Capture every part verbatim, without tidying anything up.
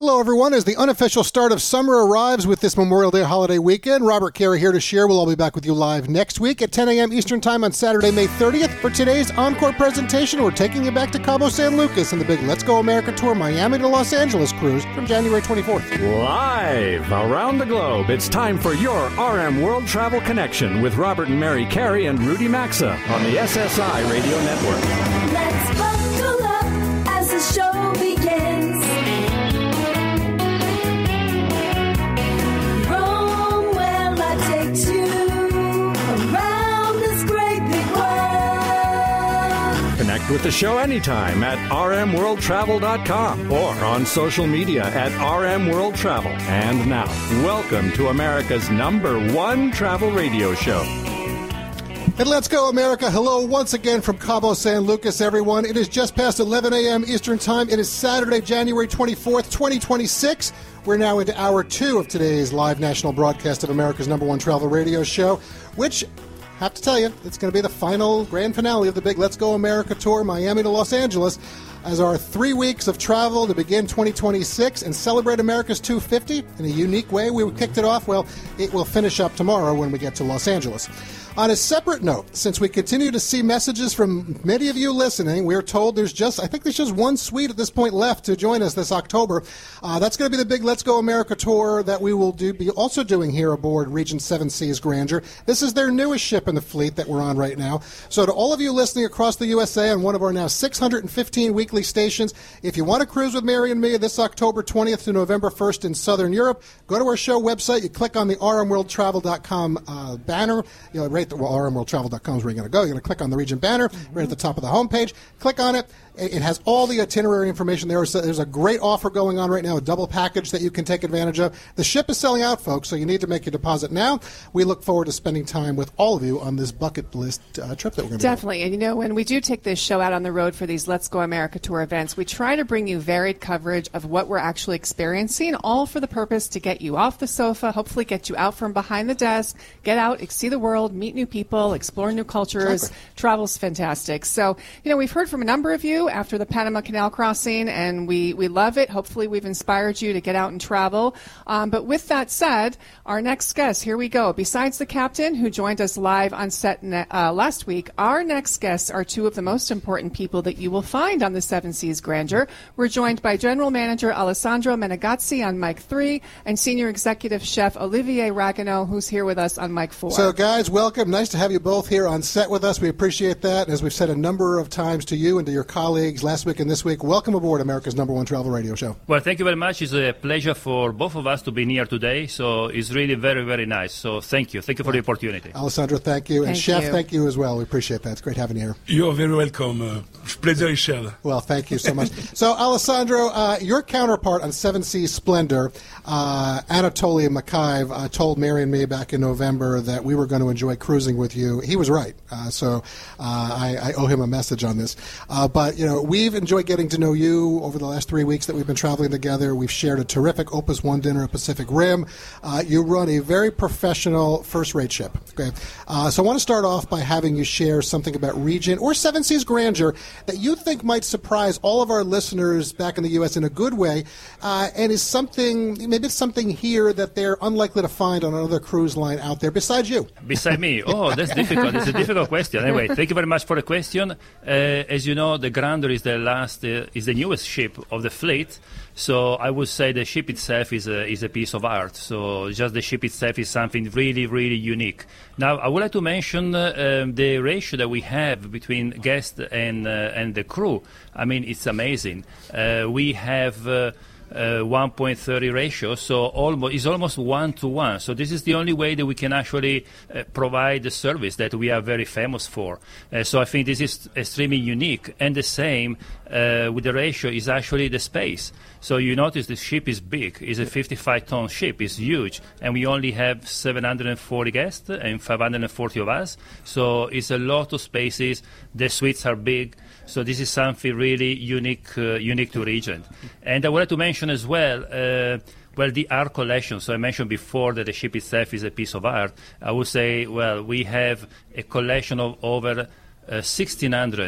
Hello, everyone. As the unofficial start of summer arrives with this Memorial Day holiday weekend, Robert Carey here to share. We'll all be back with you live next week at ten a.m. Eastern Time on Saturday, May thirtieth. For today's encore presentation, we're taking you back to Cabo San Lucas in the big Let's Go America Tour Miami to Los Angeles cruise from January twenty-fourth. Live around the globe, it's time for your R M World Travel Connection with Robert and Mary Carey and Rudy Maxa on the S S I Radio Network. Let's buckle up as the show begins. Connect with the show anytime at r m world travel dot com or on social media at R M World Travel. And now, welcome to America's number one travel radio show. And Let's Go America. Hello once again from Cabo San Lucas, everyone. It is just past eleven a.m. Eastern Time. It is Saturday, January twenty-fourth, twenty twenty-six. We're now into hour two of today's live national broadcast of America's number one travel radio show, which, I have to tell you, it's going to be the final grand finale of the big Let's Go America Tour, Miami to Los Angeles, as our three weeks of travel to begin twenty twenty-six and celebrate America's two fifty in a unique way. We kicked it off. Well, it will finish up tomorrow when we get to Los Angeles. On a separate note, since we continue to see messages from many of you listening, we're told there's just, I think there's just one suite at this point left to join us this October. Uh, that's going to be the big Let's Go America tour that we will do, be also doing here aboard Regent Seven Seas Grandeur. This is their newest ship in the fleet that we're on right now. So to all of you listening across the U S A on one of our now six hundred fifteen weekly stations, if you want to cruise with Mary and me this October twentieth to November first in Southern Europe, go to our show website. You click on the r m world travel dot com uh, banner. You know, right. Well, r m world travel dot com is where you're going to go. You're going to click on the Regent banner mm-hmm. right at the top of the homepage. Click on it. It has all the itinerary information there. So there's a great offer going on right now, a double package that you can take advantage of. The ship is selling out, folks, so you need to make your deposit now. We look forward to spending time with all of you on this bucket list uh, trip that we're going to Definitely. do. And, you know, when we do take this show out on the road for these Let's Go America Tour events, we try to bring you varied coverage of what we're actually experiencing, all for the purpose to get you off the sofa, hopefully get you out from behind the desk, get out, see the world, meet new people, explore new cultures. Exactly. Travel's fantastic. So, you know, we've heard from a number of you after the Panama Canal crossing, and we, we love it. Hopefully we've inspired you to get out and travel. Um, but with that said, our next guest, here we go. Besides the captain who joined us live on set ne- uh, last week, our next guests are two of the most important people that you will find on the Seven Seas Grandeur. We're joined by General Manager Alessandro Menegazzi on mic three and Senior Executive Chef Olivier Ragueneau, who's here with us on mic four. So, guys, welcome. Nice to have you both here on set with us. We appreciate that. As we've said a number of times to you and to your colleagues last week and this week, welcome aboard America's number one travel radio show. Well, thank you very much. It's a pleasure for both of us to be here today. So it's really very, very nice. So thank you. Thank you for the opportunity. Alessandro, thank you. And Thank Chef, you. thank you as well. We appreciate that. It's great having you here. You're very welcome. Uh, pleasure is shared. Well, thank you so much. So, Alessandro, uh, your counterpart on Seven Seas Splendor, uh, Anatoly Makayev, uh, told Mary and me back in November that we were going to enjoy cruising with you. He was right. Uh, so uh, I, I owe him a message on this. Uh, but, you know, we've enjoyed getting to know you over the last three weeks that we've been traveling together. We've shared a terrific Opus One dinner at Pacific Rim. Uh, you run a very professional first-rate ship. Okay, uh, so I want to start off by having you share something about Regent or Seven Seas Grandeur that you think might surprise all of our listeners back in the U S in a good way, uh, and is something, maybe it's something here that they're unlikely to find on another cruise line out there besides you. Beside me? Oh, that's difficult. It's a difficult question. Anyway, thank you very much for the question. Uh, as you know, the Grandeur is the last, uh, is the newest ship of the fleet. So I would say the ship itself is a, is a piece of art. So just the ship itself is something really, really unique. Now, I would like to mention uh, um, the ratio that we have between guests and uh, and the crew. I mean, it's amazing. Uh, we have uh, uh, one point three ratio, so almost it's almost one to one. So this is the only way that we can actually uh, provide the service that we are very famous for. Uh, so I think this is extremely unique. And the same uh, with the ratio is actually the space. So you notice the ship is big. It's a fifty-five ton ship. It's huge. And we only have seven hundred forty guests and five hundred forty of us. So it's a lot of spaces. The suites are big. So this is something really unique uh, unique to Regent. And I wanted to mention as well, uh, well, the art collection. So I mentioned before that the ship itself is a piece of art. I would say, well, we have a collection of over uh, sixteen hundred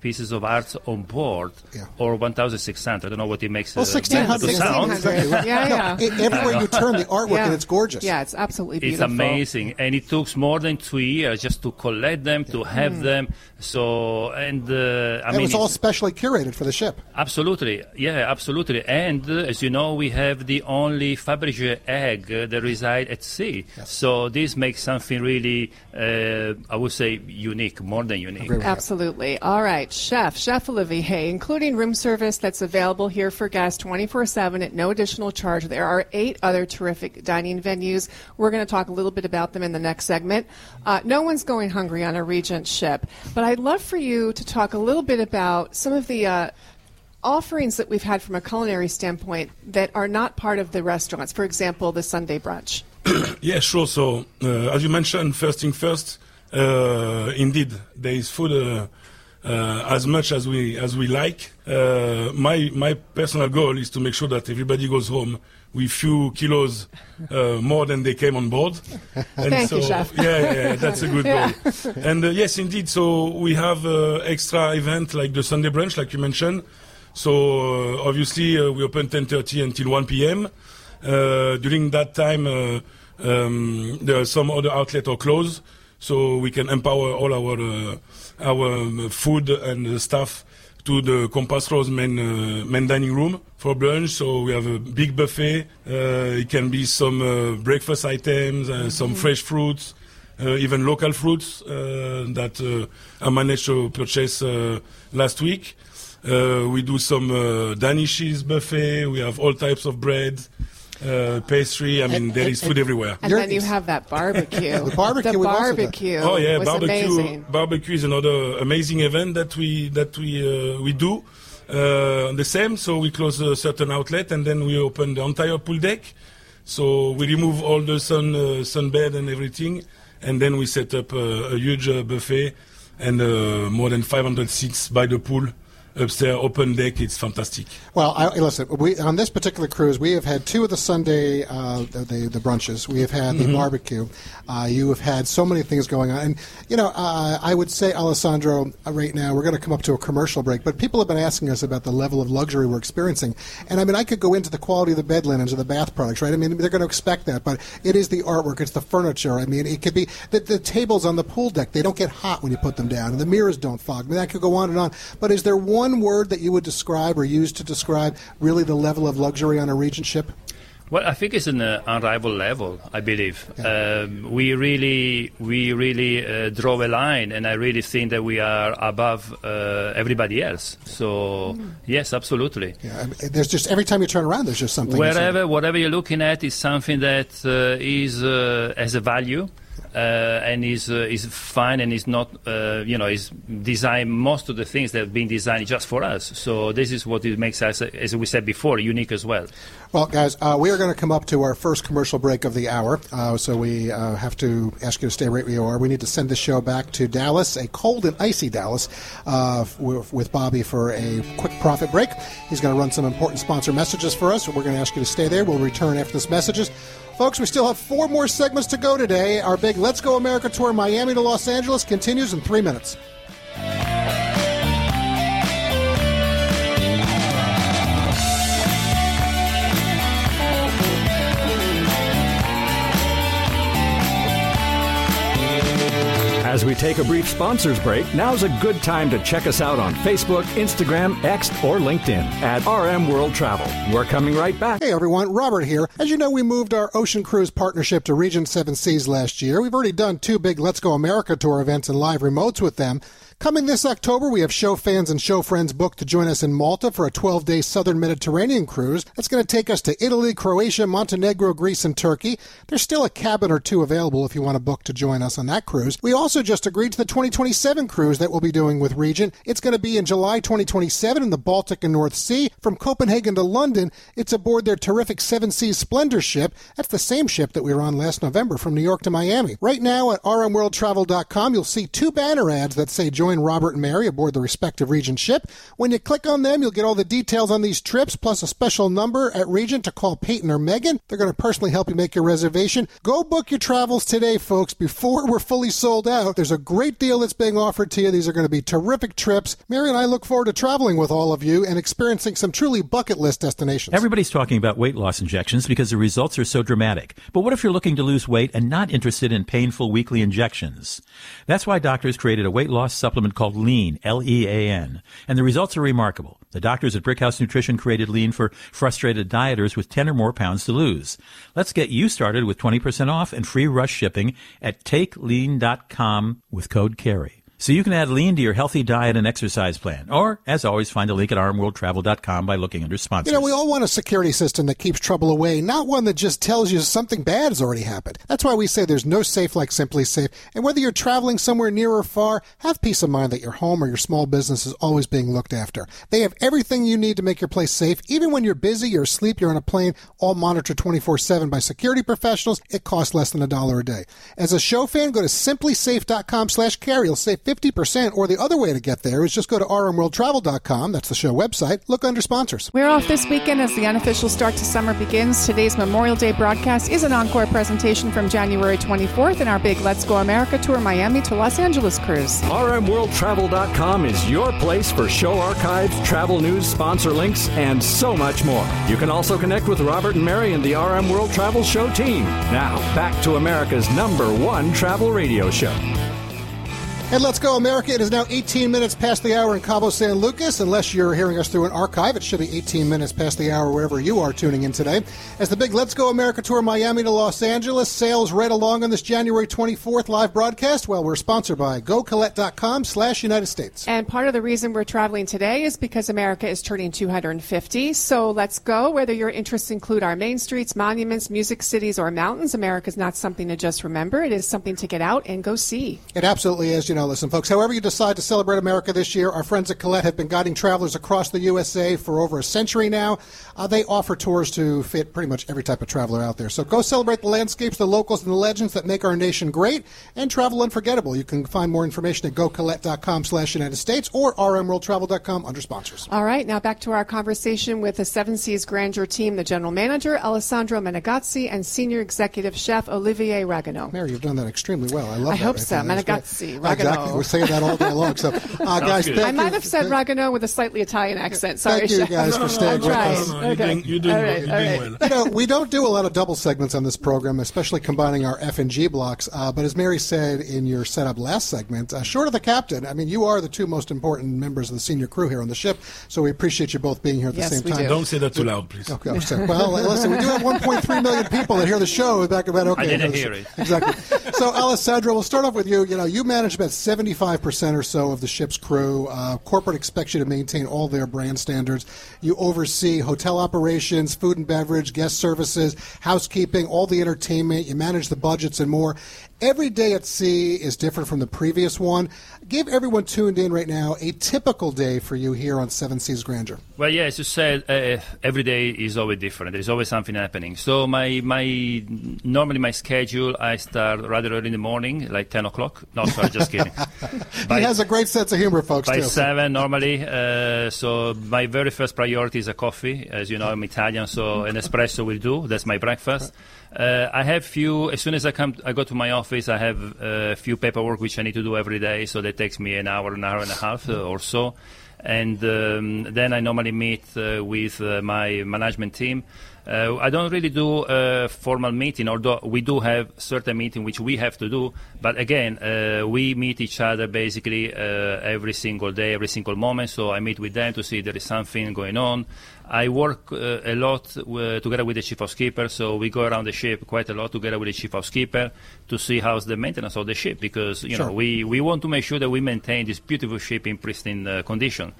pieces of art on board, Yeah. or one thousand six hundred. I don't know what it makes Well, uh, sixteen better hundred. to sound. Exactly. Yeah, yeah. No, e- everywhere you turn, the artwork, Yeah. and it's gorgeous. Yeah, it's absolutely It's beautiful. amazing, and it took more than two years just to collect them, to have them. So, and uh, I It mean, was all it's- specially curated for the ship. absolutely, yeah, absolutely. And uh, as you know, we have the only Fabergé egg uh, that reside at sea. So this makes something really, uh, I would say, unique, more than unique. Agree with you. Absolutely. All right, Chef, Chef Olivier, including room service that's available here for guests twenty-four seven at no additional charge. There are eight other terrific dining venues. We're going to talk a little bit about them in the next segment. Uh, no one's going hungry on a Regent ship, but I'd love for you to talk a little bit about some of the uh, offerings that we've had from a culinary standpoint that are not part of the restaurants. For example, the Sunday brunch. Yeah, sure. So, uh, as you mentioned, first thing first, uh, indeed, there is food uh, uh, as much as we as we like. Uh, my my personal goal is to make sure that everybody goes home with few kilos uh, more than they came on board. And Thank so, you, Chef. Yeah, yeah, yeah, that's a good Yeah. goal. And uh, yes, indeed. So we have uh, extra event like the Sunday brunch, like you mentioned. So uh, obviously uh, we open ten thirty until one p.m. Uh, during that time, uh, um, there are some other outlets are closed, so we can empower all our uh, our um, food and uh, staff to the Compass Rose main uh, main dining room for brunch. So we have a big buffet. Uh, it can be some uh, breakfast items, uh, some fresh fruits, uh, even local fruits uh, that uh, I managed to purchase uh, last week. Uh, we do some uh, Danish cheese buffet. We have all types of bread, uh, pastry. I mean, And- there and- is food everywhere. And You're- then you have that barbecue. The barbecue The was also the- barbecue. Oh yeah, was barbecue. amazing. Barbecue is another amazing event that we that we uh, we do. Uh, the same. So we close a certain outlet and then we open the entire pool deck. So we remove all the sun uh, sunbed and everything, and then we set up uh, a huge uh, buffet and uh, more than five hundred seats by the pool. Upstairs, open deck, it's fantastic. Well, I, listen, we, on this particular cruise, we have had two of the Sunday, uh, the, the brunches. We have had the barbecue. Uh, you have had so many things going on. And, you know, uh, I would say, Alessandro, uh, right now, we're going to come up to a commercial break, but people have been asking us about the level of luxury we're experiencing. And, I mean, I could go into the quality of the bed linens or the bath products, right? I mean, they're going to expect that, but it is the artwork, it's the furniture. I mean, it could be the, the tables on the pool deck. They don't get hot when you put them down, and the mirrors don't fog. I mean, that could go on and on. But is there one One word that you would describe or use to describe really the level of luxury on a Regent ship? Well, I think it's an uh, unrivaled level. I believe um, we really, we really uh, draw a line, and I really think that we are above uh, everybody else. So, yes, absolutely. Yeah, I mean, there's just every time you turn around, there's just something. Wherever, whatever you're looking at is something that uh, is uh, has a value. Uh, and is uh, is fine and is not uh, you know is designed. Most of the things that have been designed just for us. So this is what it makes us, as we said before, unique as well. Well, guys, uh, we are going to come up to our first commercial break of the hour, uh, so we uh, have to ask you to stay right where you are. We need to send this show back to Dallas, a cold and icy Dallas, uh, with, with Bobby for a quick profit break. He's going to run some important sponsor messages for us, so we're going to ask you to stay there. We'll return after this messages. Folks, we still have four more segments to go today. Our big Let's Go America tour, Miami to Los Angeles, continues in three minutes. As we take a brief sponsors break, now's a good time to check us out on Facebook, Instagram, X, or LinkedIn at R M World Travel. We're coming right back. Hey everyone, Robert here. As you know, we moved our Ocean Cruise partnership to Regent Seven Seas last year. We've already done two big Let's Go America tour events and live remotes with them. Coming this October, we have show fans and show friends booked to join us in Malta for a twelve-day Southern Mediterranean cruise. That's going to take us to Italy, Croatia, Montenegro, Greece, and Turkey. There's still a cabin or two available if you want to book to join us on that cruise. We also just agreed to the twenty twenty-seven cruise that we'll be doing with Regent. It's going to be in July twenty twenty-seven in the Baltic and North Sea. From Copenhagen to London, it's aboard their terrific Seven Seas Splendor ship. That's the same ship that we were on last November from New York to Miami. Right now at r m world travel dot com, you'll see two banner ads that say join join Robert and Mary aboard the respective Regent ship. When you click on them, you'll get all the details on these trips, plus a special number at Regent to call Peyton or Megan. They're going to personally help you make your reservation. Go book your travels today, folks, before we're fully sold out. There's a great deal that's being offered to you. These are going to be terrific trips. Mary and I look forward to traveling with all of you and experiencing some truly bucket list destinations. Everybody's talking about weight loss injections because the results are so dramatic. But what if you're looking to lose weight and not interested in painful weekly injections? That's why doctors created a weight loss supplement called Lean, L E A N. And the results are remarkable. The doctors at Brickhouse Nutrition created Lean for frustrated dieters with ten or more pounds to lose. Let's get you started with twenty percent off and free rush shipping at take lean dot com with code CARRY. So you can add Lean to your healthy diet and exercise plan. Or, as always, find a link at r m world travel dot com by looking under sponsors. You know, we all want a security system that keeps trouble away, not one that just tells you something bad has already happened. That's why we say there's no safe like Simply Safe. And whether you're traveling somewhere near or far, have peace of mind that your home or your small business is always being looked after. They have everything you need to make your place safe. Even when you're busy, you're asleep, you're on a plane, all monitored twenty-four seven by security professionals. It costs less than a dollar a day. As a show fan, go to simply safe dot com slash carry. You'll save fifty percent, or the other way to get there is just go to r m world travel dot com. That's the show website. Look under sponsors. We're off this weekend as the unofficial start to summer begins. Today's Memorial Day broadcast is an encore presentation from January twenty-fourth in our big Let's Go America Tour Miami to Los Angeles cruise. r m world travel dot com is your place for show archives, travel news, sponsor links, and so much more. You can also connect with Robert and Mary and the R M World Travel Show team. Now, back to America's number one travel radio show. And Let's Go America. It is now eighteen minutes past the hour in Cabo San Lucas. Unless you're hearing us through an archive, it should be eighteen minutes past the hour wherever you are tuning in today. As the big Let's Go America Tour Miami to Los Angeles sails right along on this January twenty-fourth live broadcast, well, we're sponsored by go colette dot com slash United States. And part of the reason we're traveling today is because America is turning two hundred fifty. So let's go. Whether your interests include our main streets, monuments, music cities, or mountains, America is not something to just remember. It is something to get out and go see. It absolutely is. You know, listen, folks, however you decide to celebrate America this year, our friends at Colette have been guiding travelers across the U S A for over a century now. Uh, they offer tours to fit pretty much every type of traveler out there. So go celebrate the landscapes, the locals, and the legends that make our nation great and travel unforgettable. You can find more information at go colette dot com slash United States or r m world travel dot com under sponsors. All right, now back to our conversation with the Seven Seas Grandeur team, the general manager, Alessandro Menegazzi, and senior executive chef, Olivier Ragano. Mary, you've done that extremely well. I love I that. hope right so. there. That's Menegazzi, great. Ragano. Exactly. We're saying that all day long. So, uh, guys, thank I you. might have said Ragano with a slightly Italian accent. Sorry, Thank you, chef. guys, for staying with Right. us. No, no, you're Okay. doing, you're doing, All well. right, You're all doing right. well. You know, we don't do a lot of double segments on this program, especially combining our F and G blocks. Uh, but as Mary said in your setup last segment, uh, short of the captain, I mean, you are the two most important members of the senior crew here on the ship. So we appreciate you both being here at the Yes, same we time. do. Don't say that too loud, please. Okay, I'm sorry. Well, listen, we do have one point three million people that hear the show. Back about okay. I didn't hear it. Exactly. So, Alessandro, we'll start off with you. You know, you manage about seventy-five percent or so of the ship's crew. Uh, corporate expects you to maintain all their brand standards. You oversee hotel operations, food and beverage, guest services, housekeeping, all the entertainment. You manage the budgets and more. Every day at sea is different from the previous one. Give everyone tuned in right now a typical day for you here on Seven Seas Grandeur. Well, yeah, as you said, uh, every day is always different. There's always something happening. So my my normally my schedule, I start rather early in the morning, like ten o'clock. No, sorry, just kidding. By, He has a great sense of humor, folks, by too. seven normally. Uh, so my very first priority is a coffee. As you know, I'm Italian, so an espresso will do. That's my breakfast. Uh, I have few. As soon as I come, I go to my office. I have a few paperwork which I need to do every day. So that takes me an hour, an hour and a half uh, or so. And um, then I normally meet uh, with uh, my management team. Uh, I don't really do a formal meeting, although we do have certain meeting which we have to do. But again, uh, we meet each other basically uh, every single day, every single moment. So I meet with them to see if there is something going on. I work uh, a lot uh, together with the chief housekeeper, so we go around the ship quite a lot together with the chief housekeeper to see how's the maintenance of the ship, because you Sure. know we, we want to make sure that we maintain this beautiful ship in pristine uh, condition.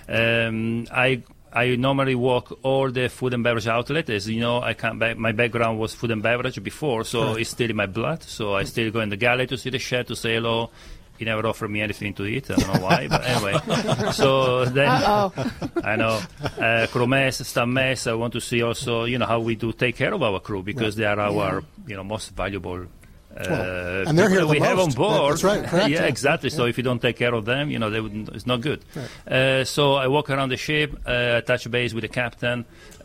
Um, I I normally walk all the food and beverage outlets. As you know, I can't back, my background was food and beverage before, so Right. it's still in my blood. So I still go in the galley to see the chef to say hello. He never offered me anything to eat. I don't know why, but anyway. So then, Uh-oh. I know, uh, crew mess, staff mess. I want to see also, you know, how we do take care of our crew, because they are our, you know, most valuable Well, and they're here the we most. have on board. That's right, correct. Yeah, Yeah. exactly. So Yeah. if you don't take care of them, you know, they wouldn't, it's not good. Right. Uh, so I walk around the ship, uh, touch base with the captain,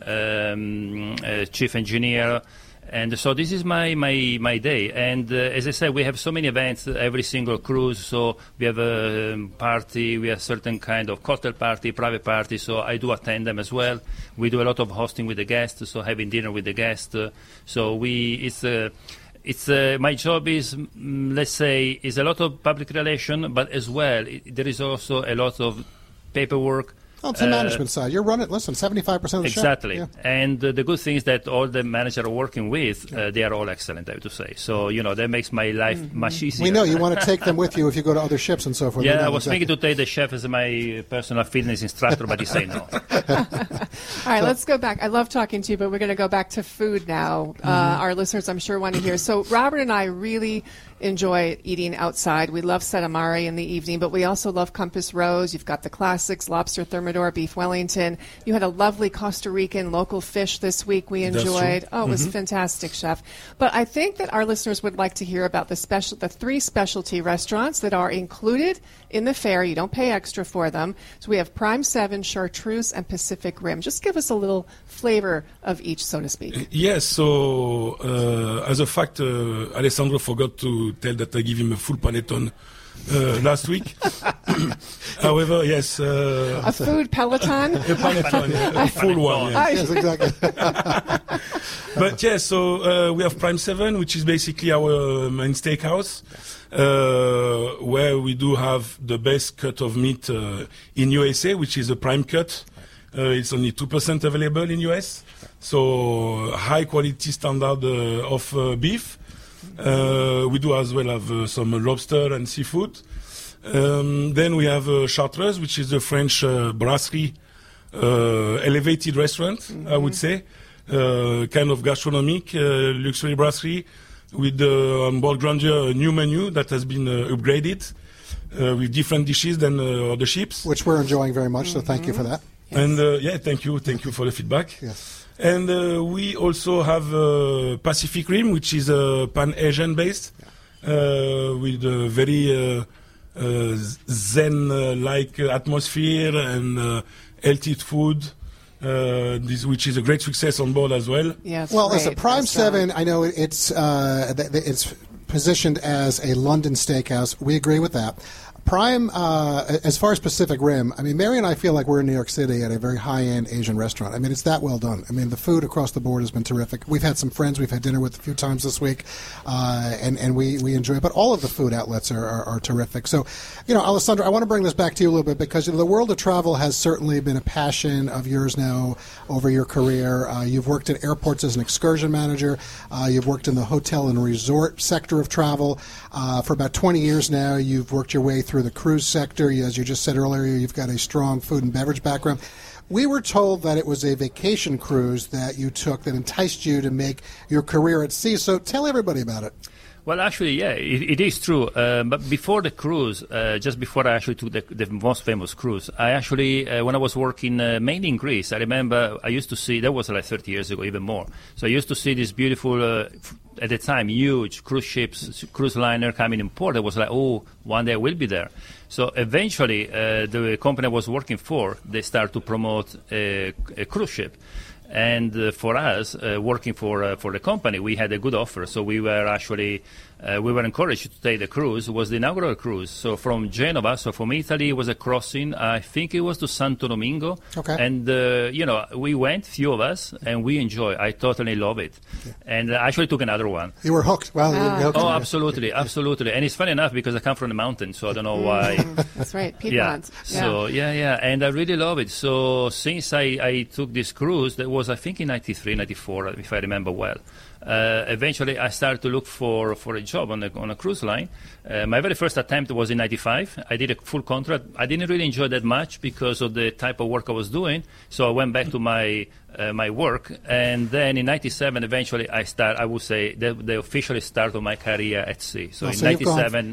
um, uh, chief engineer. And so this is my, my, my day. And uh, as I said, we have so many events every single cruise. So we have a um, party, we have certain kind of cocktail party, private party. So I do attend them as well. We do a lot of hosting with the guests, so having dinner with the guests. Uh, so we, it's a, It's uh, my job is, mm, let's say, is a lot of public relation, but as well, it, there is also a lot of paperwork. Oh, it's the uh, management side. You're running, listen, seventy-five percent of the exactly. show. Exactly. And uh, the good thing is that all the managers are working with, uh, they are all excellent, I have to say. So, you know, that makes my life mm-hmm. much easier. We know you want to take them with you if you go to other ships and so forth. Yeah, know, I was exactly. thinking to take the chef as my personal fitness instructor, but he said no. All right, let's go back. I love talking to you, but we're going to go back to food now. Mm-hmm. Uh, our listeners, I'm sure, want to hear. So Robert and I really enjoy eating outside. We love Setamari in the evening, but we also love Compass Rose. You've got the classics, lobster thermidor, beef Wellington. You had a lovely Costa Rican local fish this week we enjoyed. Oh, it was mm-hmm. fantastic, Chef. But I think that our listeners would like to hear about the special, the three specialty restaurants that are included in the fare. You don't pay extra for them. So we have Prime seven, Chartreuse, and Pacific Rim. Just give us a little flavor of each, so to speak. Yes, so uh, as a fact, uh, Alessandro forgot to tell that I give him a full panettone uh, last week. However, yes. Uh, a food peloton? A panettone, yeah, a full one. Yes, yes exactly. But yes, so uh, we have Prime seven, which is basically our main steakhouse, uh, where we do have the best cut of meat uh, in U S A, which is a prime cut. Uh, it's only two percent available in U S, so high quality standard uh, of uh, beef. Uh, we do as well have uh, some lobster and seafood. Um, then we have uh, Chartreuse, which is a French uh, brasserie, uh, elevated restaurant, mm-hmm. I would say, uh, kind of gastronomic, uh, luxury brasserie with uh, on board grandeur a new menu that has been uh, upgraded uh, with different dishes than uh, other ships. Which we're enjoying very much, so thank you for that. Yes. And uh, yeah, thank you, thank you for the feedback. Yes. And uh, we also have uh, Pacific Rim, which is uh, Pan-Asian based, uh, with a very uh, uh, Zen-like atmosphere and uh, healthy food, uh, this, which is a great success on board as well. Yes. Well, great. as a Prime That's seven, right. I know it's uh, th- th- it's positioned as a London steakhouse. We agree with that. Prime, uh, as far as Pacific Rim, I mean, Mary and I feel like we're in New York City at a very high-end Asian restaurant. I mean, it's that well done. I mean, the food across the board has been terrific. We've had some friends we've had dinner with a few times this week, uh, and, and we, we enjoy it. But all of the food outlets are, are, are terrific. So, you know, Alessandro, I want to bring this back to you a little bit because the world of travel has certainly been a passion of yours now over your career. Uh, you've worked at airports as an excursion manager. Uh, you've worked in the hotel and resort sector of travel. Uh, for about twenty years now, you've worked your way through the cruise sector. As you just said earlier, you've got a strong food and beverage background. We were told that it was a vacation cruise that you took that enticed you to make your career at sea. So tell everybody about it. Well, actually, yeah, it, it is true. Uh, but before the cruise, uh, just before I actually took the, the most famous cruise, I actually, uh, when I was working uh, mainly in Greece, I remember I used to see, that was like thirty years ago, even more. So I used to see this beautiful, uh, f- at the time, huge cruise ships, cruise liner coming in port. I was like, oh, one day I will be there. So eventually, uh, the company I was working for, they started to promote a, a cruise ship. And uh, for us, uh, working for uh, for the company, we had a good offer. So we were actually uh, we were encouraged to take the cruise. It was the inaugural cruise. So from Genova, so from Italy, it was a crossing. I think it was to Santo Domingo. Okay. And uh, you know, we went, few of us, and we enjoyed. I totally love it. Yeah. And I actually took another one. You were hooked. Wow. Ah. You were hooked. Oh, absolutely, absolutely. And it's funny enough because I come from the mountains, so I don't know why. That's right, Yeah. Piedmont. So yeah, yeah, and I really love it. So since I, I took this cruise, that was I think in ninety-three, ninety-four, if I remember well. Uh, eventually, I started to look for, for a job on a, on a cruise line. Uh, my very first attempt was in ninety-five. I did a full contract. I didn't really enjoy that much because of the type of work I was doing. So I went back to my uh, my work, and then in ninety-seven, eventually, I start. I would say the, the officially start of my career at sea. So Oh, in so you've gone ninety-seven.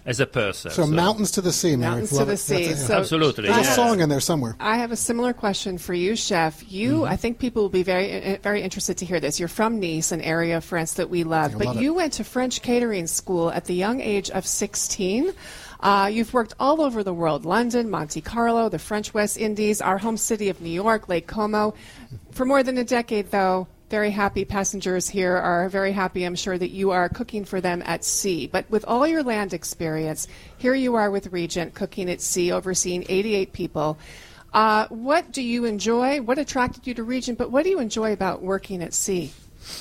as a person. So, mountains to the sea, Mary. Mountains Love to the it. sea. That's a- So Absolutely. There's yeah. a song in there somewhere. I have a similar question for you, Chef. You, I think people will be very, uh, very interested to hear this. You're from Nice, an area of France that we love, I but love it. you went to French catering school at the young age of sixteen. Uh, you've worked all over the world: London, Monte Carlo, the French West Indies, our home city of New York, Lake Como. For more than a decade, though, very happy passengers here are very happy, I'm sure, that you are cooking for them at sea. But with all your land experience, here you are with Regent cooking at sea, overseeing eighty-eight people. Uh, what do you enjoy? What attracted you to Regent? But what do you enjoy about working at sea?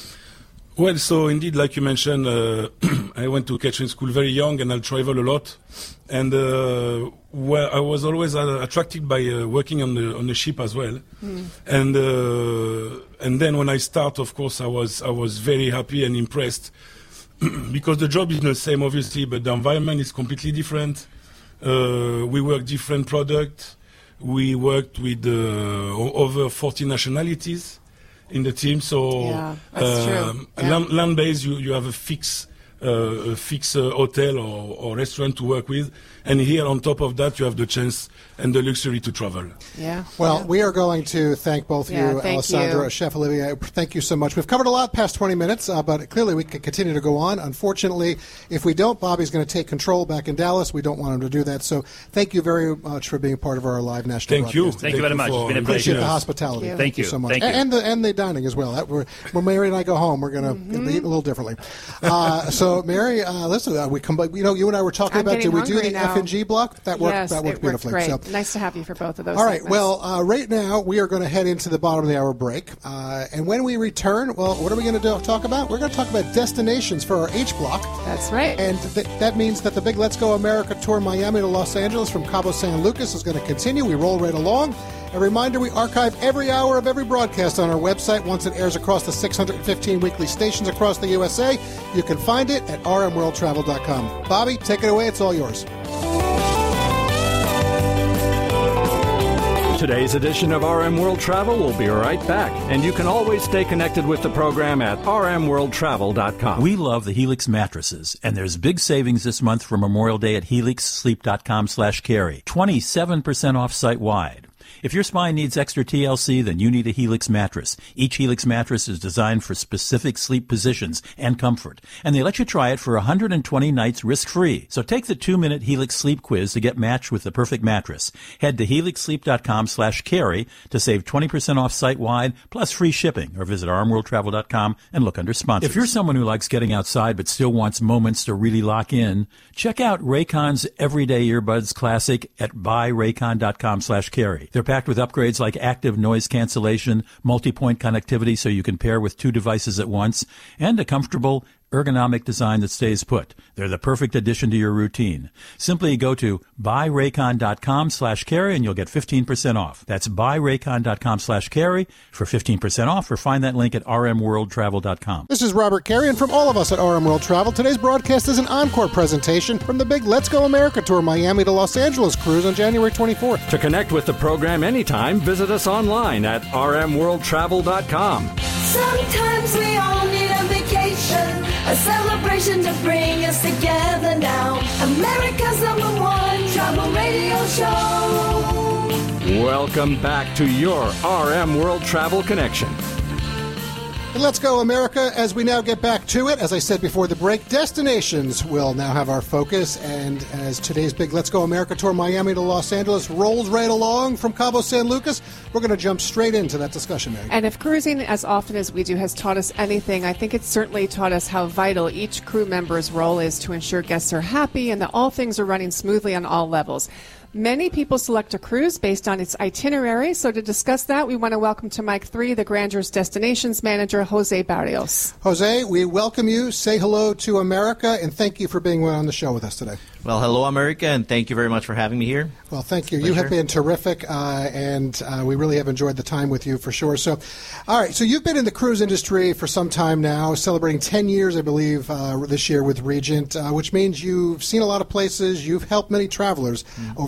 Well, so indeed, like you mentioned, uh, I went to catering school very young, and I travel a lot. And uh, well, I was always uh, attracted by uh, working on the on the ship as well. Mm. And uh, and then when I start, of course, I was I was very happy and impressed because the job is the same, obviously, but the environment is completely different. Uh, we work different products. We worked with uh, over forty nationalities in the team, so yeah, that's true. um, Yeah. land, land-based, you, you have a fixed uh, a fixed uh, hotel or, or restaurant to work with, and here on top of that, you have the chance and the luxury to travel. Yeah. Well, yeah. we are going to thank both Yeah, you, thank Alessandra, you. Chef Olivier. Thank you so much. We've covered a lot past twenty minutes, uh, but clearly we could continue to go on. Unfortunately, if we don't, Bobby's going to take control back in Dallas. We don't want him to do that. So thank you very much for being part of our live national Thank you. broadcast. Thank you very much. for It's been a Appreciate pleasure. the hospitality. Thank Thank, you. you so much. Thank you. And the and the dining as well. That we're, when Mary and I go home, we're going to Mm-hmm. eat a little differently. Uh, so, Mary, uh, listen, uh, we come. You know, you and I were talking I'm about. Did getting we do hungry the now. F and G block? That worked. Yes, that worked it beautifully. Great. So, Nice to have you for both of those. all right. segments. Well, uh, right now we are going to head into the bottom of the hour break, uh, and when we return, well, what are we going to do, talk about? We're going to talk about destinations for our H block. That's right. And th- that means that the big Let's Go America tour, Miami to Los Angeles from Cabo San Lucas, is going to continue. We roll right along. A reminder, we archive every hour of every broadcast on our website once it airs across the six hundred fifteen weekly stations across the U S A. You can find it at r m world travel dot com. Bobby, take it away. It's all yours. Today's edition of R M World Travel will be right back, and you can always stay connected with the program at r m world travel dot com. We love the Helix mattresses, and there's big savings this month for Memorial Day at helix sleep dot com slash carry. twenty-seven percent off site-wide. If your spine needs extra T L C, then you need a Helix mattress. Each Helix mattress is designed for specific sleep positions and comfort, and they let you try it for one hundred twenty nights risk-free. So take the two-minute Helix sleep quiz to get matched with the perfect mattress. Head to helix sleep dot com slash carry to save twenty percent off site-wide, plus free shipping, or visit r m world travel dot com and look under sponsors. If you're someone who likes getting outside but still wants moments to really lock in, check out Raycon's Everyday Earbuds Classic at buy raycon dot com slash carry. They're packed with upgrades like active noise cancellation, multi-point connectivity so you can pair with two devices at once, and a comfortable, ergonomic design that stays put. They're the perfect addition to your routine. Simply go to buy raycon dot com slash carry and you'll get fifteen percent off. That's buy raycon dot com slash carry for fifteen percent off, or find that link at r m world travel dot com. This is Robert Carey, and from all of us at R M World Travel, today's broadcast is an encore presentation from the big Let's Go America tour, Miami to Los Angeles cruise on January twenty-fourth. To connect with the program anytime, visit us online at r m world travel dot com. Sometimes we all need a vacation, a celebration to bring us together now. America's number one travel radio show. Welcome back to your R M World Travel Connection. And let's go, America, as we now get back to it. As I said before the break, destinations will now have our focus. And as today's big Let's Go America tour, Miami to Los Angeles, rolls right along from Cabo San Lucas, we're going to jump straight into that discussion, Mary. And if cruising, as often as we do, has taught us anything, I think it's certainly taught us how vital each crew member's role is to ensure guests are happy and that all things are running smoothly on all levels. Many people select a cruise based on its itinerary. So to discuss that, we want to welcome to Mic three the Granger's Destinations Manager, Jose Barrios. Jose, we welcome you. Say hello to America, and thank you for being on the show with us today. Well, hello, America, and thank you very much for having me here. Well, thank you. Pleasure. You have been terrific, uh, and uh, we really have enjoyed the time with you for sure. So, all right, so you've been in the cruise industry for some time now, celebrating ten years, I believe, uh, this year with Regent, uh, which means you've seen a lot of places. You've helped many travelers mm. over the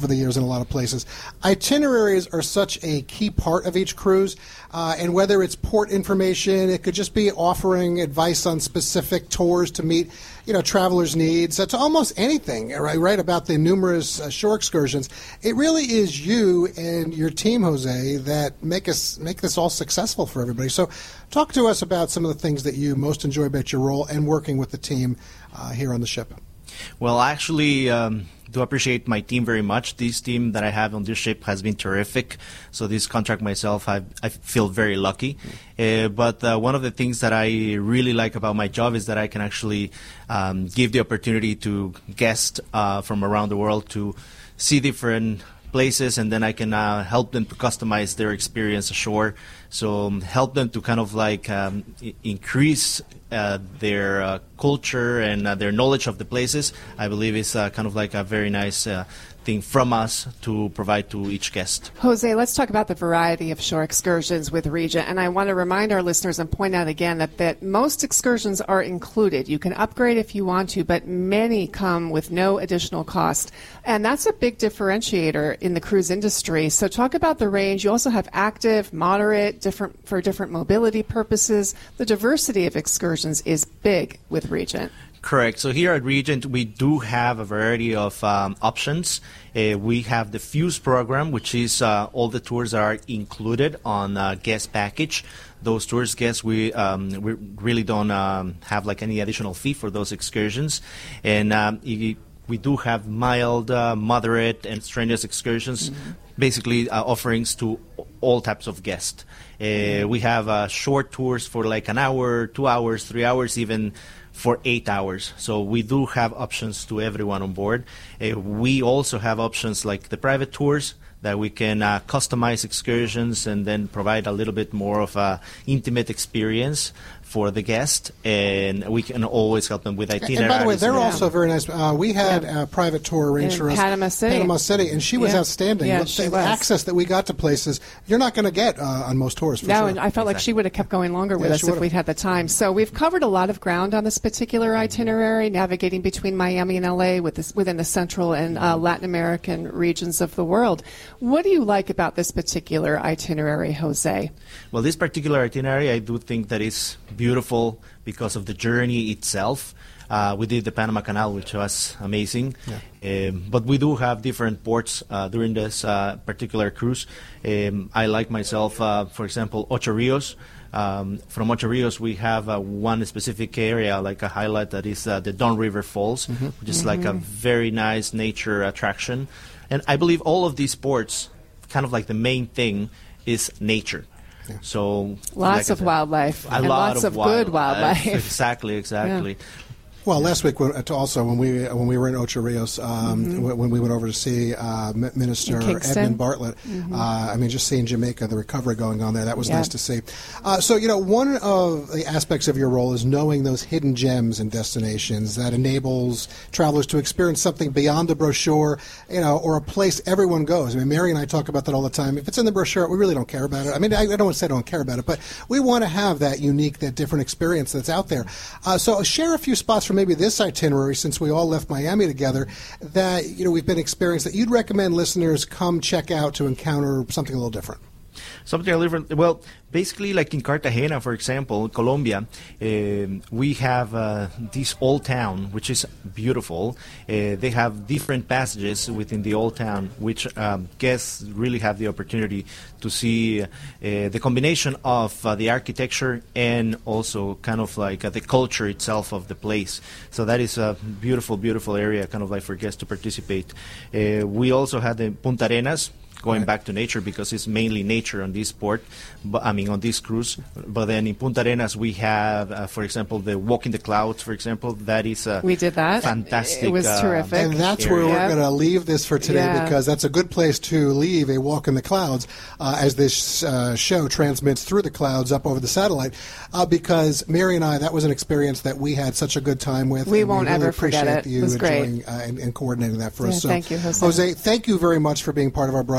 the years in a lot of places. Itineraries are such a key part of each cruise, uh, and whether it's port information, it could just be offering advice on specific tours to meet, you know, travelers' needs. It's almost anything, right, right about the numerous uh, shore excursions. It really is you and your team, Jose, that make us make this all successful for everybody. So talk to us about some of the things that you most enjoy about your role and working with the team uh, here on the ship. Well, I actually um, do appreciate my team very much. This team that I have on this ship has been terrific. So this contract myself, I, I feel very lucky. Uh, but uh, one of the things that I really like about my job is that I can actually um, give the opportunity to guests uh, from around the world to see different places, and then I can uh, help them to customize their experience ashore. So um, help them to kind of like um, I- increase uh, their uh, culture and uh, their knowledge of the places. I believe is uh, kind of like a very nice uh, thing from us to provide to each guest. Jose, let's talk about the variety of shore excursions with Regent. And I want to remind our listeners and point out again that, that most excursions are included. You can upgrade if you want to, but many come with no additional cost. And that's a big differentiator in the cruise industry. So talk about the range. You also have active, moderate, different for different mobility purposes. The diversity of excursions is big with Regent. Correct. So here at Regent, we do have a variety of um, options. Uh, we have the Fuse program, which is uh, all the tours are included on uh, guest package. Those tours, guests, we um, we really don't um, have like any additional fee for those excursions, and um, y- we do have mild, uh, moderate, and strenuous excursions. Mm-hmm. Basically, uh, offerings to all types of guests. Uh, we have uh, short tours for like an hour, two hours, three hours, even for eight hours. So we do have options to everyone on board. Uh, we also have options like the private tours that we can uh, customize excursions and then provide a little bit more of a intimate experience for the guest, and we can always help them with itineraries. And by the way, they're and- also very nice. Uh, we had Yeah. a private tour arranged In for us. Panama City. Panama City, and she was Yeah. outstanding. Yeah, the she the was. access that we got to places you're not going to get uh, on most tours. For No, sure. and I felt like she would have kept going longer with Yeah, us she if would've. we'd had the time. So we've covered a lot of ground on this particular itinerary, navigating between Miami and L A with this, within the Central and uh, Latin American regions of the world. What do you like about this particular itinerary, Jose? Well, this particular itinerary, I do think that is beautiful because of the journey itself. Uh, we did the Panama Canal, which was amazing. Yeah. Um, but we do have different ports uh, during this uh, particular cruise. Um, I like myself, uh, for example, Ocho Rios. Um, from Ocho Rios, we have uh, one specific area, like a highlight, that is uh, the Don River Falls, mm-hmm. which is mm-hmm. like a very nice nature attraction. And I believe all of these ports, kind of like the main thing, is nature. Yeah. So lots like of said, wildlife a and lot lots of, of wild, good wildlife. Uh, exactly, exactly. Yeah. Well, last week when, also when we when we were in Ocho Rios, um, mm-hmm. when, when we went over to see uh, Minister Edmund Bartlett, mm-hmm. uh, I mean, just seeing Jamaica, the recovery going on there, that was yeah. nice to see. Uh, so, you know, one of the aspects of your role is knowing those hidden gems and destinations that enables travelers to experience something beyond the brochure, you know, or a place everyone goes. I mean, Mary and I talk about that all the time. If it's in the brochure, we really don't care about it. I mean, I, I don't want to say I don't care about it, but we want to have that unique, that different experience that's out there. Uh, so share a few spots from maybe this itinerary, since we all left Miami together, that, you know, we've been experienced that you'd recommend listeners come check out to encounter something a little different. Something a little different. Well, basically, like in Cartagena, for example, Colombia, um, we have uh, this old town, which is beautiful. Uh, they have different passages within the old town, which um, guests really have the opportunity to see uh, the combination of uh, the architecture and also kind of like uh, the culture itself of the place. So that is a beautiful, beautiful area, kind of like for guests to participate. Uh, we also had the Punta Arenas, going right. back to nature, because it's mainly nature on this port, but I mean on this cruise. But then in Punta Arenas we have, uh, for example, the Walk in the Clouds, for example. That is a we did that. fantastic. It was uh, terrific, and that's area. where we're yep. going to leave this for today, yeah. because that's a good place to leave a Walk in the Clouds uh, as this uh, show transmits through the clouds up over the satellite. Uh, because Mary and I, that was an experience that we had such a good time with. We and won't we really ever appreciate forget it. You it was enjoying, great. Uh, and, and coordinating that for yeah, us. So, thank you, Jose. Jose, thank you very much for being part of our broadcast.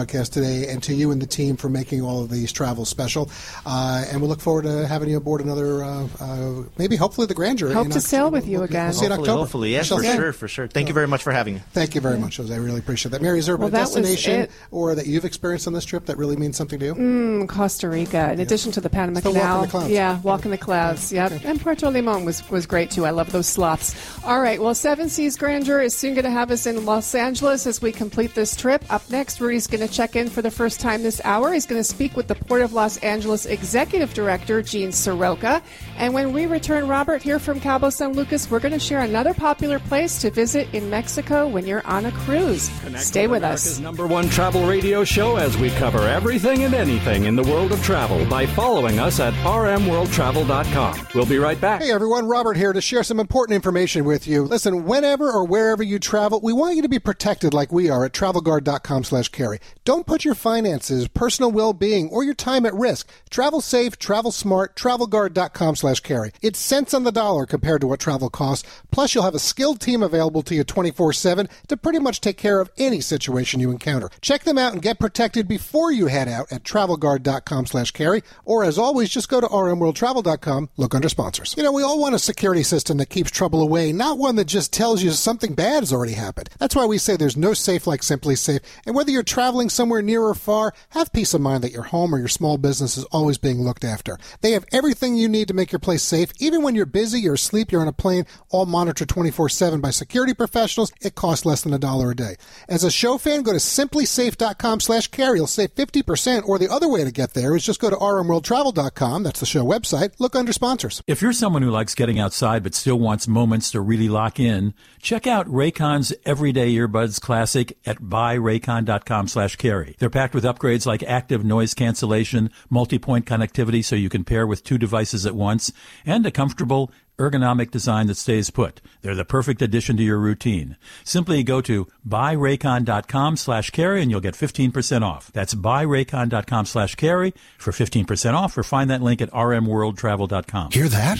broadcast today, and to you and the team for making all of these travels special. Uh, and we look forward to having you aboard another, uh, uh, maybe hopefully the Grandeur. Hope in to October. sail with you we'll, again. We'll see you in Hopefully, October. hopefully, yes, We for shall see. sure, for sure. Thank you very much for having me. Thank you very much, Jose. I really appreciate that. Mary, is there Well, a that was destination it. or that you've experienced on this trip that really means something to you? Mm, Costa Rica, in addition to the Panama It's the walk in Canal. the clouds. Yeah, walk in the clouds. Yep. Okay. And Puerto Limon was, was great too. I love those sloths. All right. Well, Seven Seas Grandeur is soon going to have us in Los Angeles as we complete this trip. Up next, Rudy's going to check in for the first time this hour. He's going to speak with the Port of Los Angeles Executive Director, Gene Soroka. And when we return, Robert, here from Cabo San Lucas, we're going to share another popular place to visit in Mexico when you're on a cruise. Connect Stay with America's us. number one travel radio show as we cover everything and anything in the world of travel by following us at r m world travel dot com. We'll be right back. Hey everyone, Robert here to share some important information with you. Listen, whenever or wherever you travel, we want you to be protected like we are at travel guard dot com slash carry. Don't put your finances, personal well-being, or your time at risk. Travel safe, travel smart, travel guard dot com slash carry. It's cents on the dollar compared to what travel costs. Plus, you'll have a skilled team available to you twenty-four seven to pretty much take care of any situation you encounter. Check them out and get protected before you head out at travel guard dot com slash carry. Or as always, just go to r m world travel dot com, look under sponsors. You know, we all want a security system that keeps trouble away, not one that just tells you something bad has already happened. That's why we say there's no safe like Simply Safe. And whether you're traveling somewhere near or far, have peace of mind that your home or your small business is always being looked after. They have everything you need to make your place safe. Even when you're busy, you're asleep, you're on a plane, all monitored twenty-four seven by security professionals. It costs less than a dollar a day. As a show fan, go to simply safe dot com slash carry. You'll save fifty percent, or the other way to get there is just go to r m world travel dot com. That's the show website. Look under sponsors. If you're someone who likes getting outside but still wants moments to really lock in, check out Raycon's Everyday Earbuds Classic at buy raycon dot com slash carry. They're packed with upgrades like active noise cancellation, multi-point connectivity so you can pair with two devices at once, and a comfortable ergonomic design that stays put. They're the perfect addition to your routine. Simply go to buy raycon dot com slash carry and you'll get fifteen percent off. That's buy raycon dot com slash carry for fifteen percent off, or find that link at r m world travel dot com. Hear that?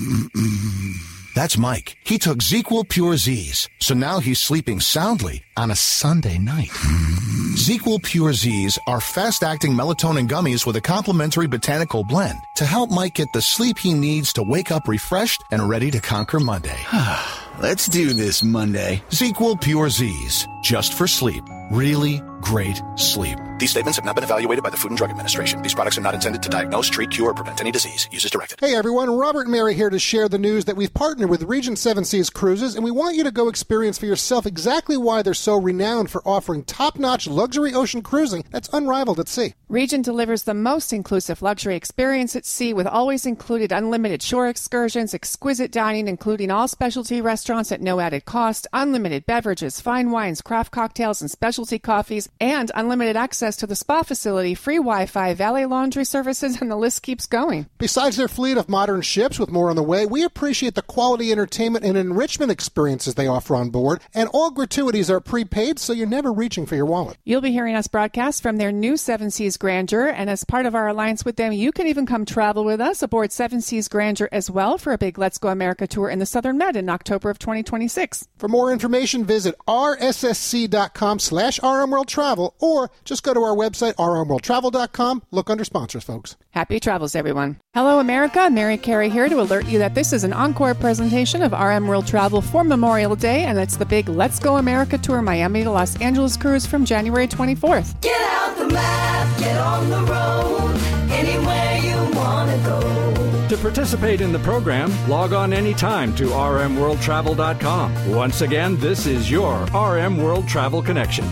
That's Mike. He took ZzzQuil Pure Z's, so now he's sleeping soundly on a Sunday night. ZzzQuil Pure Z's are fast-acting melatonin gummies with a complementary botanical blend to help Mike get the sleep he needs to wake up refreshed and ready to conquer Monday. Let's do this Monday. ZzzQuil Pure Z's, just for sleep. Really great sleep. These statements have not been evaluated by the Food and Drug Administration. These products are not intended to diagnose, treat, cure, or prevent any disease. Use as directed. Hey everyone, Robert and Mary here to share the news that we've partnered with Regent Seven Seas Cruises, and we want you to go experience for yourself exactly why they're so renowned for offering top-notch luxury ocean cruising that's unrivaled at sea. Regent delivers the most inclusive luxury experience at sea with always included unlimited shore excursions, exquisite dining, including all specialty restaurants at no added cost, unlimited beverages, fine wines, craft cocktails, and specialty coffees, and unlimited access to the spa facility, free Wi-Fi, valet laundry services, and the list keeps going. Besides their fleet of modern ships with more on the way, we appreciate the quality entertainment and enrichment experiences they offer on board, and all gratuities are prepaid, so you're never reaching for your wallet. You'll be hearing us broadcast from their new Seven Seas Grandeur, and as part of our alliance with them, you can even come travel with us aboard Seven Seas Grandeur as well for a big Let's Go America tour in the Southern Med in October of twenty twenty-six. For more information, visit r s s c dot com slash r m world travel, or just go to our website, r m world travel dot com. Look under sponsors, folks. Happy travels, everyone. Hello, America. Mary Carey here to alert you that this is an encore presentation of R M World Travel for Memorial Day, and it's the big Let's Go America Tour Miami to Los Angeles cruise from January twenty-fourth. Get out the map, get on the road, anywhere you want to go. To participate in the program, log on anytime to r m world travel dot com. Once again, this is your R M World Travel Connection.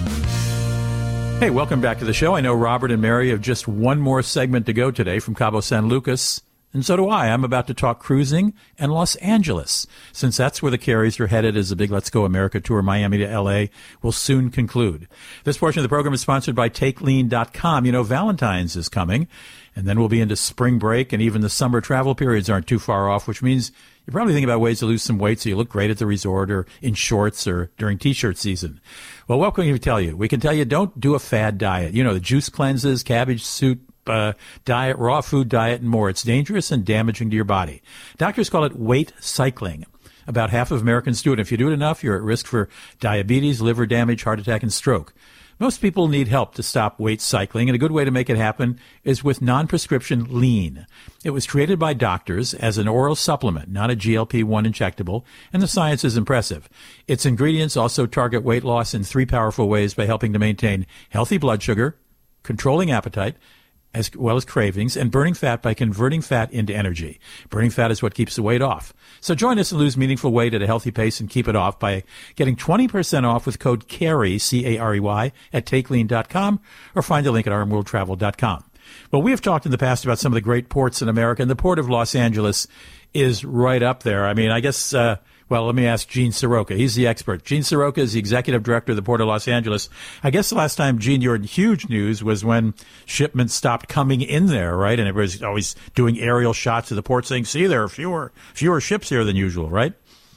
Hey, welcome back to the show. I know Robert and Mary have just one more segment to go today from Cabo San Lucas, and so do I. I'm about to talk cruising and Los Angeles, since that's where the Carries are headed as the big Let's Go America tour, Miami to L A, will soon conclude. This portion of the program is sponsored by take lean dot com. You know, Valentine's is coming, and then we'll be into spring break, and even the summer travel periods aren't too far off, which means you're probably thinking about ways to lose some weight so you look great at the resort or in shorts or during T-shirt season. Well, what can we tell you? We can tell you don't do a fad diet. You know, the juice cleanses, cabbage soup uh, diet, raw food diet, and more. It's dangerous and damaging to your body. Doctors call it weight cycling. About half of Americans do it. If you do it enough, you're at risk for diabetes, liver damage, heart attack, and stroke. Most people need help to stop weight cycling, and a good way to make it happen is with non-prescription lean. It was created by doctors as an oral supplement, not a G L P one injectable, and the science is impressive. Its ingredients also target weight loss in three powerful ways by helping to maintain healthy blood sugar, controlling appetite, as well as cravings, and burning fat by converting fat into energy. Burning fat is what keeps the weight off. So join us and lose meaningful weight at a healthy pace and keep it off by getting twenty percent off with code CAREY, C A R E Y, at take lean dot com, or find the link at r m world travel dot com. Well, we have talked in the past about some of the great ports in America, and the Port of Los Angeles is right up there. I mean, I guess, uh, well, let me ask Gene Soroka. He's the expert. Gene Soroka is the executive director of the Port of Los Angeles. I guess the last time, Gene, you were in huge news was when shipments stopped coming in there, right? And everybody's always doing aerial shots of the port saying, see, there are fewer, fewer ships here than usual, right?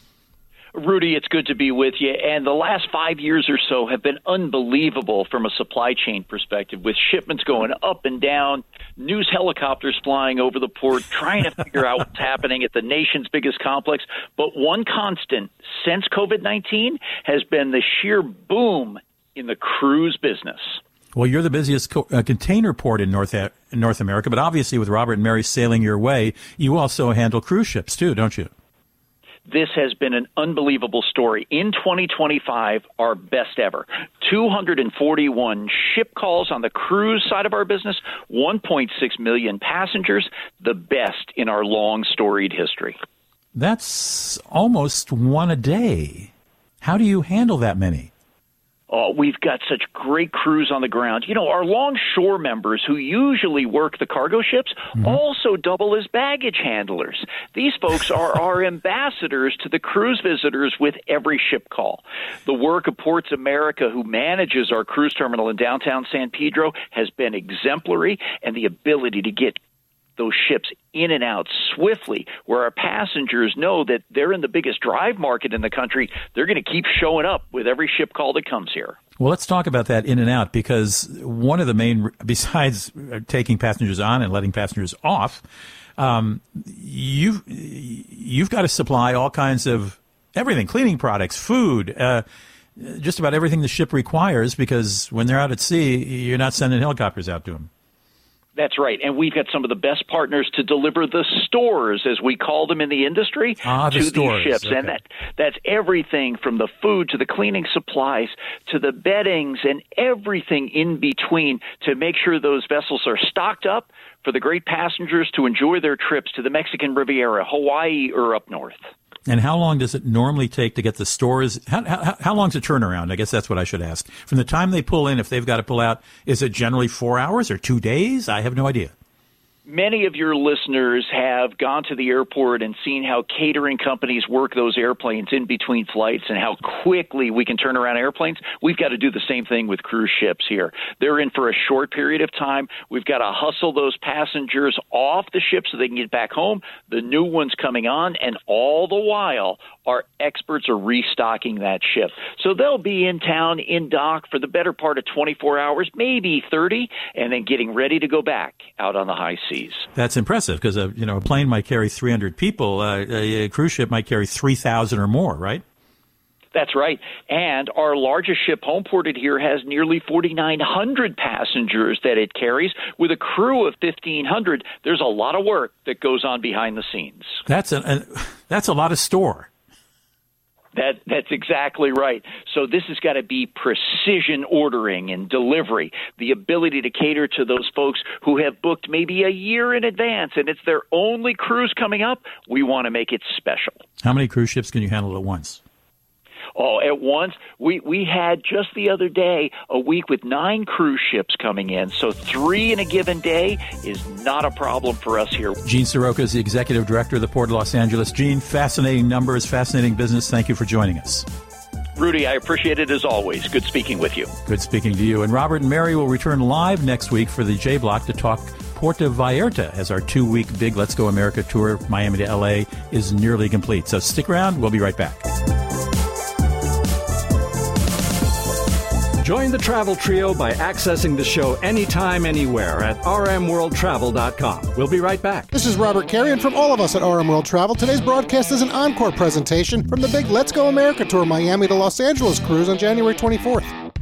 Rudy, it's good to be with you. And the last five years or so have been unbelievable from a supply chain perspective, with shipments going up and down, news helicopters flying over the port, trying to figure out what's happening at the nation's biggest complex. But one constant since COVID nineteen has been the sheer boom in the cruise business. Well, you're the busiest co- uh, container port in North a- in North America, but obviously with Robert and Mary sailing your way, you also handle cruise ships too, don't you? This has been an unbelievable story. In twenty twenty-five, our best ever. two hundred forty-one ship calls on the cruise side of our business, one point six million passengers, the best in our long storied history. That's almost one a day. How do you handle that many? Oh, we've got such great crews on the ground. You know, our longshore members who usually work the cargo ships mm-hmm. also double as baggage handlers. These folks are our ambassadors to the cruise visitors with every ship call. The work of Ports America, who manages our cruise terminal in downtown San Pedro, has been exemplary, and the ability to get those ships in and out swiftly, where our passengers know that they're in the biggest drive market in the country. They're going to keep showing up with every ship call that comes here. Well, let's talk about that in and out, because one of the main, besides taking passengers on and letting passengers off, um, you've, you've got to supply all kinds of everything, cleaning products, food, uh, just about everything the ship requires, because when they're out at sea, you're not sending helicopters out to them. That's right. And we've got some of the best partners to deliver the stores, as we call them in the industry, ah, the to stores. these ships. Okay. And that that's everything from the food to the cleaning supplies to the beddings and everything in between to make sure those vessels are stocked up for the great passengers to enjoy their trips to the Mexican Riviera, Hawaii, or up north. And how long does it normally take to get the stores? How, how, how long's the turnaround? I guess that's what I should ask. From the time they pull in, if they've got to pull out, is it generally four hours or two days? I have no idea. Many of your listeners have gone to the airport and seen how catering companies work those airplanes in between flights and how quickly we can turn around airplanes. We've got to do the same thing with cruise ships here. They're in for a short period of time. We've got to hustle those passengers off the ship so they can get back home, the new ones coming on, and all the while our experts are restocking that ship. So they'll be in town, in dock for the better part of twenty-four hours, maybe thirty, and then getting ready to go back out on the high seas. That's impressive, because a you know a plane might carry three hundred people. Uh, a, a cruise ship might carry three thousand or more, right? That's right. And our largest ship, home ported here, has nearly forty-nine hundred passengers that it carries. With a crew of fifteen hundred, there's a lot of work that goes on behind the scenes. That's a, a that's a lot of store. That, that's exactly right. So this has got to be precision ordering and delivery, the ability to cater to those folks who have booked maybe a year in advance, and it's their only cruise coming up. We want to make it special. How many cruise ships can you handle at once? Oh, at once, we, we had just the other day a week with nine cruise ships coming in. So three in a given day is not a problem for us here. Gene Soroka is the executive director of the Port of Los Angeles. Gene, fascinating numbers, fascinating business. Thank you for joining us. Rudy, I appreciate it as always. Good speaking with you. Good speaking to you. And Robert and Mary will return live next week for the J Block to talk Puerto Vallarta, as our two-week big Let's Go America tour, Miami to L A, is nearly complete. So stick around. We'll be right back. Join the Travel Trio by accessing the show anytime, anywhere at r m world travel dot com. We'll be right back. This is Robert Carey, and from all of us at R M World Travel, today's broadcast is an encore presentation from the big Let's Go America Tour Miami to Los Angeles cruise on January twenty-fourth.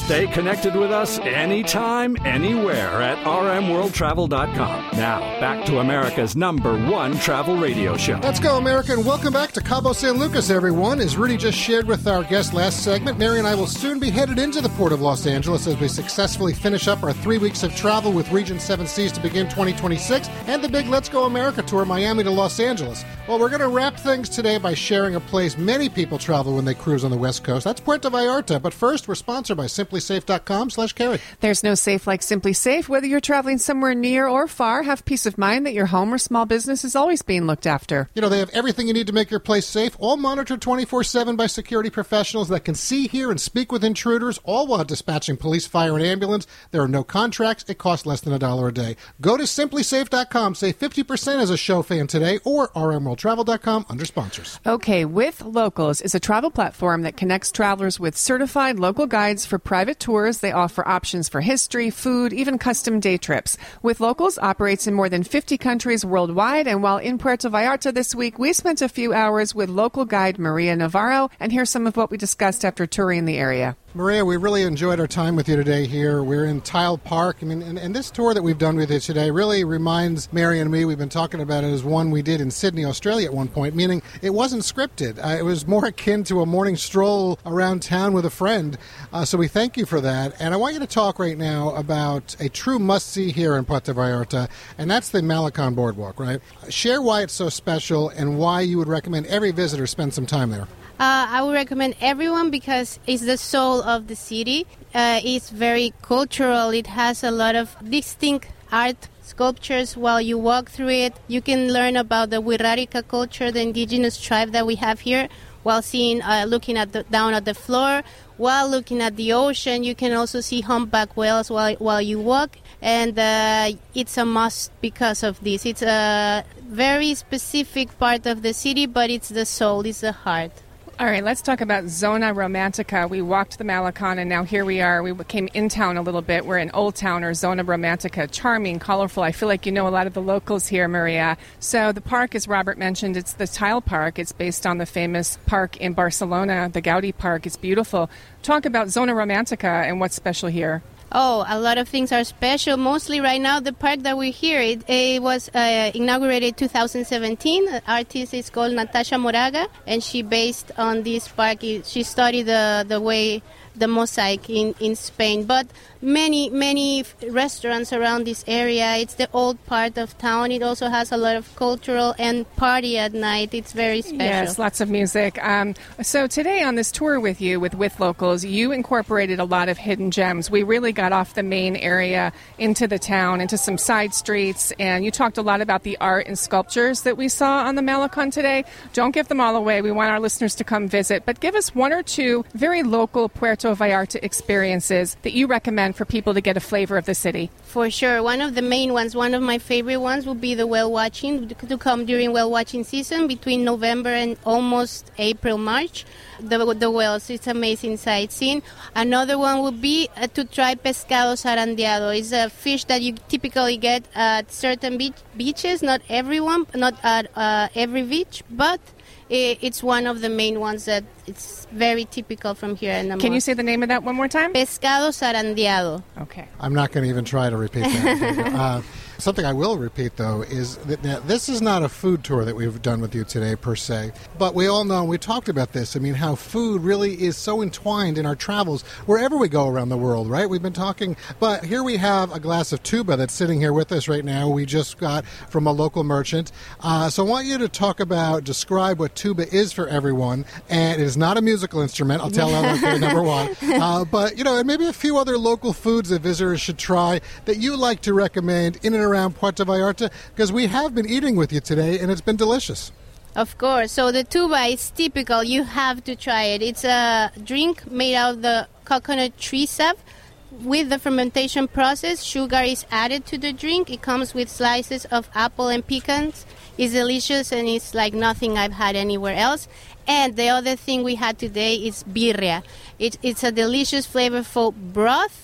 Stay connected with us anytime, anywhere at r m world travel dot com. Now, back to America's number one travel radio show. Let's go, America, and welcome back to Cabo San Lucas, everyone. As Rudy just shared with our guest last segment, Mary and I will soon be headed into the Port of Los Angeles as we successfully finish up our three weeks of travel with Region Seven Seas to begin twenty twenty-six and the big Let's Go America tour, Miami to Los Angeles. Well, we're going to wrap things today by sharing a place many people travel when they cruise on the West Coast. That's Puerto Vallarta. But first, we're sponsored by simply safe dot com slash carry. There's no safe like Simply Safe. Whether you're traveling somewhere near or far, have peace of mind that your home or small business is always being looked after. You know, they have everything you need to make your place safe, all monitored twenty-four seven by security professionals that can see, hear, and speak with intruders, all while dispatching police, fire, and ambulance. There are no contracts. It costs less than a dollar a day. Go to simply safe dot com. Save fifty percent as a show fan today, or r m world travel dot com under sponsors. Okay, With Locals is a travel platform that connects travelers with certified local guides for private tours. They offer options for history, food, even custom day trips. With Locals operates in more than fifty countries worldwide, and while in Puerto Vallarta this week, we spent a few hours with local guide Maria Navarro, and here's some of what we discussed after touring the area. Maria, we really enjoyed our time with you today here. We're in Tile Park. I mean, and, and this tour that we've done with you today really reminds Mary and me, we've been talking about it as one we did in Sydney, Australia at one point, meaning it wasn't scripted. Uh, it was more akin to a morning stroll around town with a friend. Uh, so we thank you for that. And I want you to talk right now about a true must-see here in Puerto Vallarta, and that's the Malecon Boardwalk, right? Share why it's so special and why you would recommend every visitor spend some time there. Uh, I would recommend everyone because it's the soul of the city. Uh, it's very cultural. It has a lot of distinct art sculptures. While you walk through it, you can learn about the Wirrárica culture, the indigenous tribe that we have here, while seeing, uh, looking at the, down at the floor. While looking at the ocean, you can also see humpback whales while while you walk, and uh, it's a must because of this. It's a very specific part of the city, but it's the soul, it's the heart. All right, let's talk about Zona Romantica. We walked the Malecon, and now here we are. We came in town a little bit. We're in Old Town, or Zona Romantica. Charming, colorful. I feel like you know a lot of the locals here, Maria. So the park, as Robert mentioned, it's the Tile Park. It's based on the famous park in Barcelona, the Gaudi Park. It's beautiful. Talk about Zona Romantica and what's special here. Oh, a lot of things are special. Mostly right now, the park that we're here, it, it was uh, inaugurated in two thousand seventeen. The artist is called Natasha Moraga, and she based on this park. She studied the, the way, the mosaic in, in Spain. But many, many restaurants around this area. It's the old part of town. It also has a lot of cultural and party at night. It's very special. Yes, lots of music. Um, so today on this tour with you, with With Locals, you incorporated a lot of hidden gems. We really got off the main area into the town, into some side streets, and you talked a lot about the art and sculptures that we saw on the Malecon today. Don't give them all away. We want our listeners to come visit, but give us one or two very local Puerto Vallarta experiences that you recommend for people to get a flavor of the city. For sure. One of the main ones, one of my favorite ones would be the whale watching, to come during whale watching season between November and almost April, March. The, the whales, it's amazing sightseeing. Another one would be uh, to try pescado zarandeado. It's a fish that you typically get at certain beach, beaches, not everyone, not at uh, every beach, but it's one of the main ones that it's very typical from here in the Can you say the name of that one more time? Pescado zarandeado. Okay. I'm not going to even try to repeat that. uh, something I will repeat, though, is that now, this is not a food tour that we've done with you today, per se. But we all know, and we talked about this, I mean, how food really is so entwined in our travels wherever we go around the world, right? We've been talking, but here we have a glass of tuba that's sitting here with us right now. We just got from a local merchant. Uh, so I want you to talk about, describe what tuba is for everyone. And it is not a musical instrument. I'll tell them, okay, number one. Uh, but, you know, and maybe a few other local foods that visitors should try that you like to recommend in and around Puerto Vallarta, because we have been eating with you today, and it's been delicious. Of course. So the tuba is typical. You have to try it. It's a drink made out of the coconut tree sap. With the fermentation process, sugar is added to the drink. It comes with slices of apple and pecans. It's delicious, and it's like nothing I've had anywhere else. And the other thing we had today is birria. It, it's a delicious, flavorful broth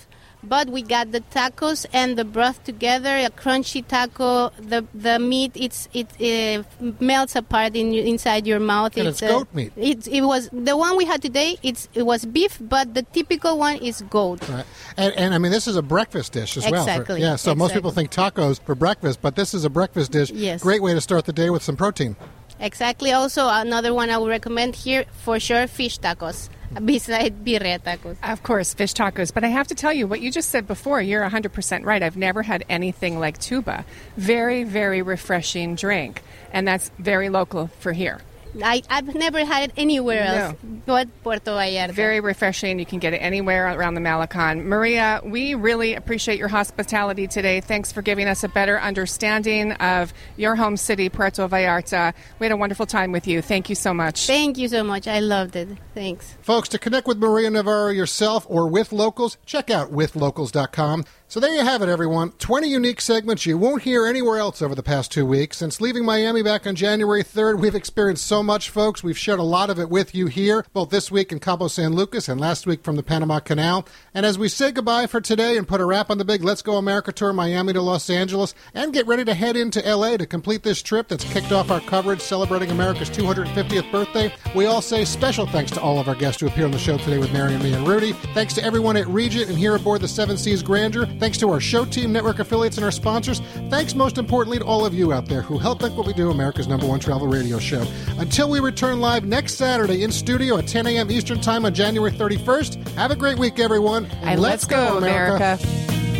but we got the tacos and the broth together, a crunchy taco. The the meat, it's it uh, melts apart in inside your mouth. And it's, it's goat uh, meat. It, it was the one we had today. It's it was beef, but the typical one is goat. Right. And, and I mean, this is a breakfast dish as well. Exactly. For, yeah, so exactly. most people think tacos for breakfast, but this is a breakfast dish. Yes. Great way to start the day with some protein. Exactly. Also, another one I would recommend here for sure: fish tacos. Beside birria tacos. Of course, fish tacos. But I have to tell you, what you just said before, you're one hundred percent right. I've never had anything like tuba. Very, very refreshing drink. And that's very local for here. I, I've never had it anywhere else No. but Puerto Vallarta. Very refreshing. You can get it anywhere around the Malecon. Maria, we really appreciate your hospitality today. Thanks for giving us a better understanding of your home city, Puerto Vallarta. We had a wonderful time with you. Thank you so much. Thank you so much. I loved it. Thanks. Folks, to connect with Maria Navarro yourself or with locals, check out with locals dot com. So there you have it, everyone. twenty unique segments you won't hear anywhere else over the past two weeks. Since leaving Miami back on January third, we've experienced so much, folks. We've shared a lot of it with you here, both this week in Cabo San Lucas and last week from the Panama Canal. And as we say goodbye for today and put a wrap on the big Let's Go America tour, Miami to Los Angeles, and get ready to head into L A to complete this trip that's kicked off our coverage celebrating America's two hundred fiftieth birthday, we all say special thanks to all of our guests who appear on the show today with Mary and me and Rudy. Thanks to everyone at Regent and here aboard the Seven Seas Grandeur. Thanks to our show team, network affiliates, and our sponsors. Thanks most importantly to all of you out there who help make what we do America's number one travel radio show. Until we return live next Saturday in studio at ten a.m. Eastern Time on January thirty-first, have a great week, everyone. And let's, let's go, go, America. America.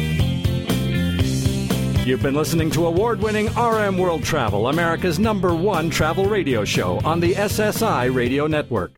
You've been listening to award-winning R M World Travel, America's number one travel radio show on the S S I Radio Network.